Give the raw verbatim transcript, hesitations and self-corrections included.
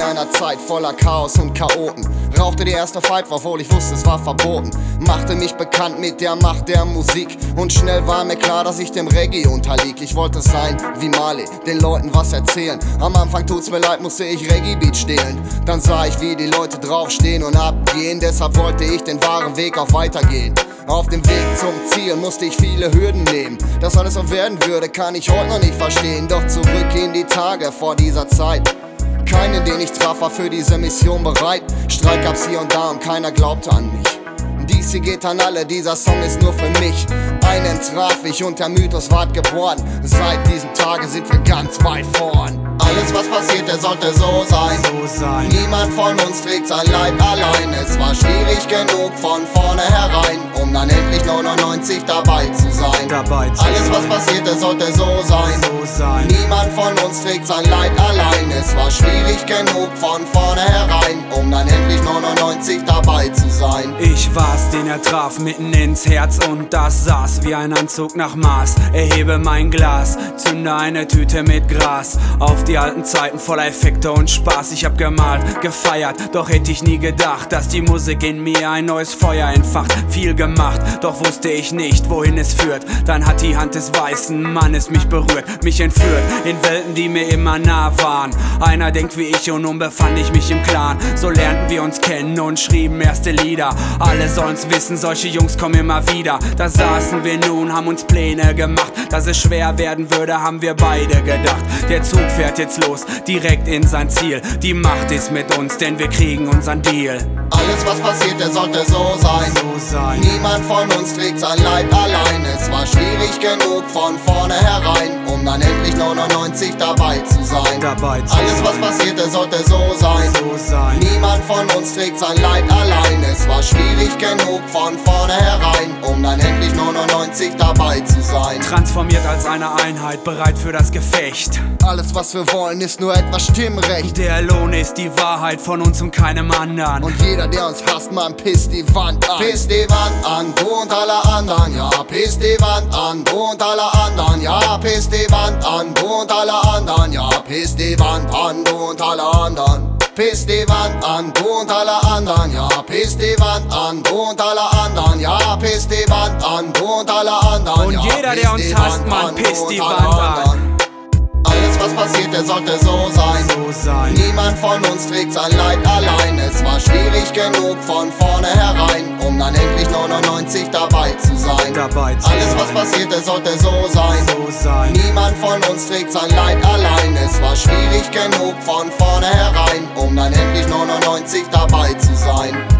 einer Zeit voller Chaos und Chaoten. Rauchte die erste Pipe, obwohl ich wusste, es war verboten. Machte mich bekannt mit der Macht der Musik. Und schnell war mir klar, dass ich dem Reggae unterlieg. Ich wollte sein wie Marley, den Leuten was erzählen. Am Anfang tut's mir leid, musste ich Reggae-Beat stehlen. Dann sah ich, wie die Leute draufstehen und abgehen. Deshalb wollte ich den wahren Weg auch weitergehen. Auf dem Weg zum Ziel musste ich viele Hürden nehmen. Dass alles so werden würde, kann ich heute noch nicht verstehen. Doch zurück in die Tage vor dieser Zeit. Keinen, den ich traf, war für diese Mission bereit. Streit gab's hier und da und keiner glaubte an mich. Dies hier geht an alle, dieser Song ist nur für mich. Einen traf ich und der Mythos ward geboren. Seit diesem Tage sind wir ganz weit vorn. Alles was passiert, der sollte so sein. so sein Niemand von uns trägt sein Leid allein. Es war schwierig genug von vorne herein, um dann endlich neunundneunzig dabei zu sein. Dabei zu Alles was sein. passiert, der sollte so sein. so sein Niemand von uns trägt sein Leid allein. Es war schwierig genug von vorne herein, um dann endlich neunundneunzig dabei zu sein. Ich war's, den er traf, mitten ins Herz und das saß wie ein Anzug nach Maß. Erhebe mein Glas, zünde eine Tüte mit Gras auf die alten Zeiten voller Effekte und Spaß. Ich hab gemalt, gefeiert, doch hätte ich nie gedacht, dass die Musik in mir ein neues Feuer entfacht. Viel gemacht, doch wusste ich nicht, wohin es führt. Dann hat die Hand des weißen Mannes mich berührt, mich entführt in Welten, die mir immer nah waren. Einer denkt wie ich und nun befand ich mich im Clan. So lernten wir uns kennen und schrieben erste Lieder. Alle sollen's wissen, solche Jungs kommen immer wieder. Da saßen wir nun, haben uns Pläne gemacht. Dass es schwer werden würde, haben wir beide gedacht. Der Zug fährt jetzt los, direkt in sein Ziel. Die Macht ist mit uns, denn wir kriegen unseren Deal. Alles was passiert, der sollte so sein. So sein Niemand von uns trägt sein Leid allein. Es war schwierig genug von vorne herein, um dann endlich neunundneunzig dabei zu sein. Dabei zu Alles was sein. passiert, der sollte so sein. so sein Niemand von uns trägt sein Leid allein. Es war schwierig genug von vorne herein, um dann endlich neunundneunzig dabei zu sein. Transformiert als eine Einheit, bereit für das Gefecht. Alles was wir wollen ist nur etwas Stimmrecht. Der Lohn ist die Wahrheit von uns und keinem anderen. Und jeder der uns hasst, man pisst die Wand an. Pisst die Wand an, du und alle anderen, ja. Pisst die Wand an, du und alle anderen, ja. Pisst die Wand an, du und alle anderen, ja. Pisst die Wand an, du und alle anderen. Pisst die Wand an, du und alle anderen, ja. Pisst die Wand an, du und alle anderen, ja. Pisst die Wand an, du und alle anderen, Und ja. jeder, der Pisst uns die hasst, Wand man, an, du pisst und die alle Wand an. anderen. Alles was passiert, der sollte so sein. So sein Niemand von uns trägt sein Leid allein. Es war schwierig genug von vorne herein, um dann endlich neunundneunzig dabei zu sein. Dabei zu Alles was sein. passiert, der sollte so sein. So sein Niemand von uns trägt sein Leid allein. Es war schwierig genug von vorne herein, um dann endlich neunundneunzig dabei zu sein.